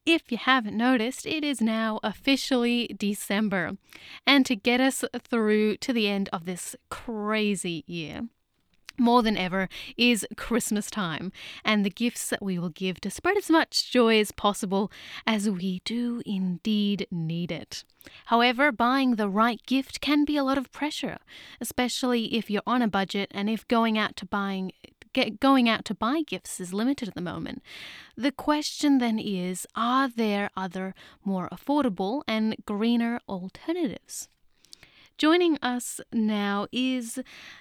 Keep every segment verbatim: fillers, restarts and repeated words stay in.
If you haven't noticed, it is now officially December. And to get us through to the end of this crazy year, more than ever is Christmas time and the gifts that we will give to spread as much joy as possible, as we do indeed need it. However, buying the right gift can be a lot of pressure, especially if you're on a budget and if going out to buying get, going out to buy gifts is limited at the moment. The question then is, are there other more affordable and greener alternatives? Joining us now is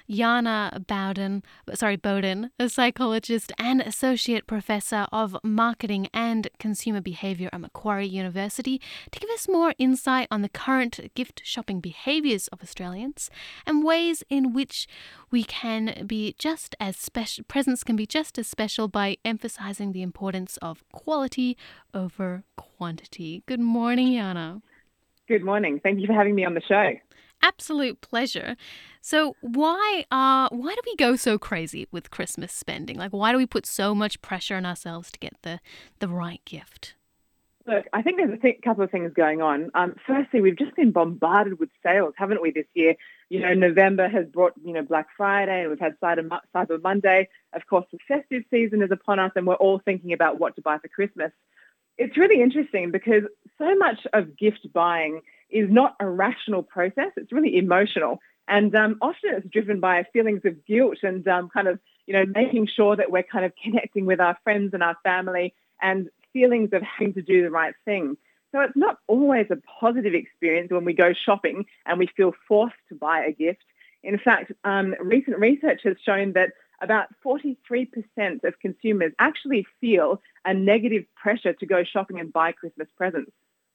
Jana Bowden, sorry, Bowden, a psychologist and associate professor of marketing and consumer behavior at Macquarie University, to give us more insight on the current gift shopping behaviors of Australians and ways in which we can be just as special, presents can be just as special by emphasizing the importance of quality over quantity. Good morning, Jana. Good morning. Thank you for having me on the show. Absolute pleasure. So why uh why do we go so crazy with Christmas spending? Like, why do we put so much pressure on ourselves to get the the right gift? Look, I think there's a th- couple of things going on. Um, firstly, we've just been bombarded with sales, haven't we, this year? You know, November has brought, you know, Black Friday, and we've had Cyber, Mo- Cyber Monday. Of course, the festive season is upon us, and we're all thinking about what to buy for Christmas. It's really interesting because so much of gift buying is not a rational process. It's really emotional. And um, often it's driven by feelings of guilt and um, kind of, you know, making sure that we're kind of connecting with our friends and our family, and feelings of having to do the right thing. So it's not always a positive experience when we go shopping and we feel forced to buy a gift. In fact, um, recent research has shown that about forty-three percent of consumers actually feel a negative pressure to go shopping and buy Christmas presents.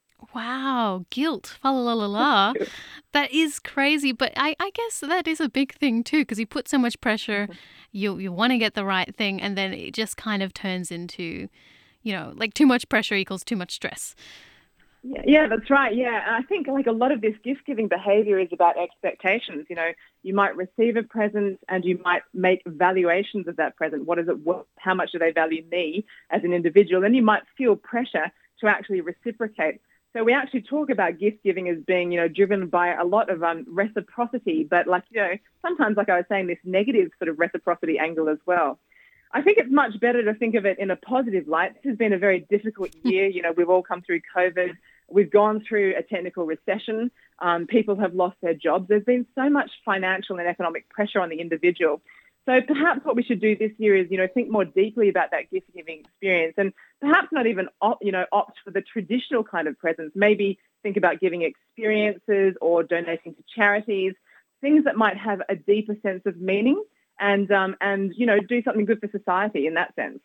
Wow, guilt. Fa la la la la. That is crazy, but I, I guess that is a big thing too, because you put so much pressure, you you want to get the right thing, and then it just kind of turns into, you know, like too much pressure equals too much stress. Yeah, yeah, that's right. Yeah, and I think like a lot of this gift giving behavior is about expectations. You know, you might receive a present and you might make valuations of that present. What is it worth? How much do they value me as an individual? And you might feel pressure to actually reciprocate. So we actually talk about gift giving as being, you know, driven by a lot of um, reciprocity, but like, you know, sometimes, like I was saying, this negative sort of reciprocity angle as well. I think it's much better to think of it in a positive light. This has been a very difficult year. You know, we've all come through COVID. We've gone through a technical recession. Um, people have lost their jobs. There's been so much financial and economic pressure on the individual. So perhaps what we should do this year is, you know, think more deeply about that gift giving experience, and perhaps not even, opt, you know, opt for the traditional kind of presents. Maybe think about giving experiences or donating to charities, things that might have a deeper sense of meaning, and um, and you know, do something good for society in that sense.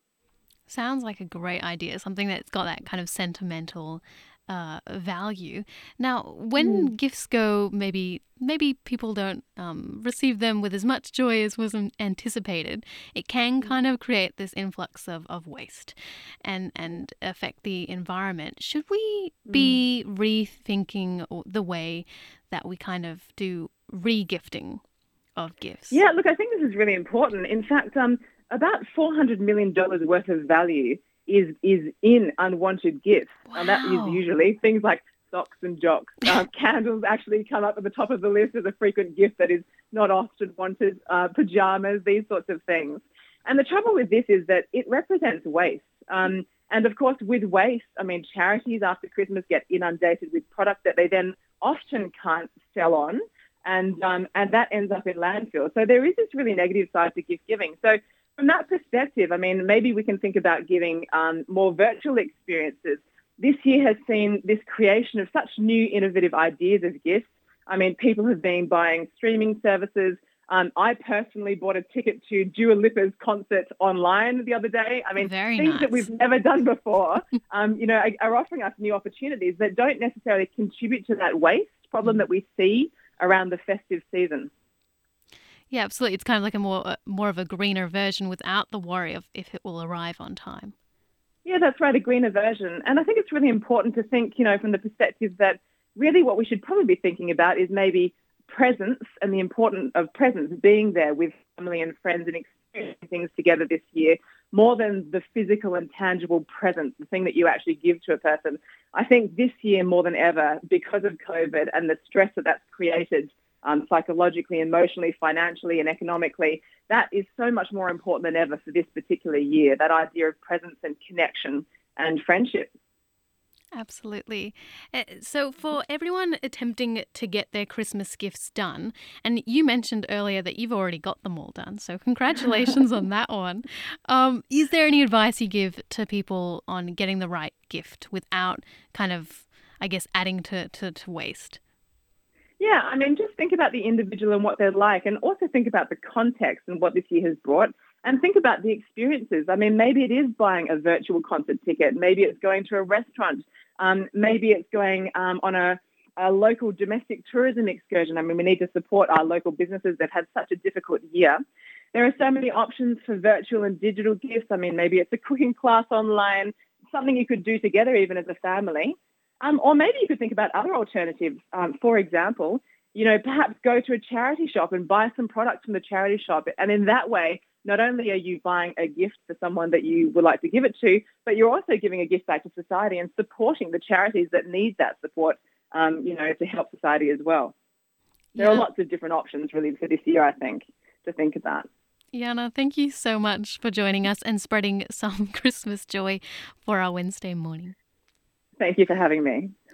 Sounds like a great idea, something that's got that kind of sentimental uh, value. Now, when Mm. gifts go, maybe maybe people don't um, receive them with as much joy as was anticipated. It can kind of create this influx of, of waste and and affect the environment. Should we Mm. be rethinking the way that we kind of do re-gifting of gifts? Yeah, look, I think this is really important. In fact, um, about four hundred million dollars worth of value is is in unwanted gifts. And that is Wow. usually things like socks and jocks. Um, candles actually come up at the top of the list as a frequent gift that is not often wanted, uh, pajamas, these sorts of things. And the trouble with this is that it represents waste. Um, and of course, with waste, I mean, charities after Christmas get inundated with product that they then often can't sell on, and um, and that ends up in landfill. So there is this really negative side to gift giving. So from that perspective, I mean, maybe we can think about giving um, more virtual experiences. This year has seen this creation of such new innovative ideas as gifts. I mean, people have been buying streaming services. Um, I personally bought a ticket to Dua Lipa's concert online the other day. I mean, Very things that nice. we've never done before, um, you know, are, are offering us new opportunities that don't necessarily contribute to that waste problem that we see around the festive season. Yeah, absolutely. It's kind of like a more uh, more of a greener version without the worry of if it will arrive on time. Yeah, that's right, a greener version. And I think it's really important to think, you know, from the perspective that really what we should probably be thinking about is maybe presence and the importance of presence, being there with family and friends and experiencing things together this year, more than the physical and tangible present, the thing that you actually give to a person. I think this year more than ever, because of COVID and the stress that that's created um, psychologically, emotionally, financially and economically, that is so much more important than ever for this particular year, that idea of presence and connection and friendship. Absolutely. Uh, So, for everyone attempting to get their Christmas gifts done, and you mentioned earlier that you've already got them all done, so congratulations on that one. Um, is there any advice you give to people on getting the right gift without kind of, I guess, adding to, to, to waste? Yeah, I mean, just think about the individual and what they're like, and also think about the context and what this year has brought, and think about the experiences. I mean, maybe it is buying a virtual concert ticket, maybe it's going to a restaurant, um, maybe it's going um, on a, a local domestic tourism excursion. I mean, we need to support our local businesses that had such a difficult year. There are so many options for virtual and digital gifts. I mean, maybe it's a cooking class online, something you could do together even as a family. Um, or maybe you could think about other alternatives. Um, for example, you know, perhaps go to a charity shop and buy some products from the charity shop. And in that way, not only are you buying a gift for someone that you would like to give it to, but you're also giving a gift back to society and supporting the charities that need that support, um, you know, to help society as well. There are Yeah. lots of different options really for this year, I think, to think about. Yana, thank you so much for joining us and spreading some Christmas joy for our Wednesday morning. Thank you for having me.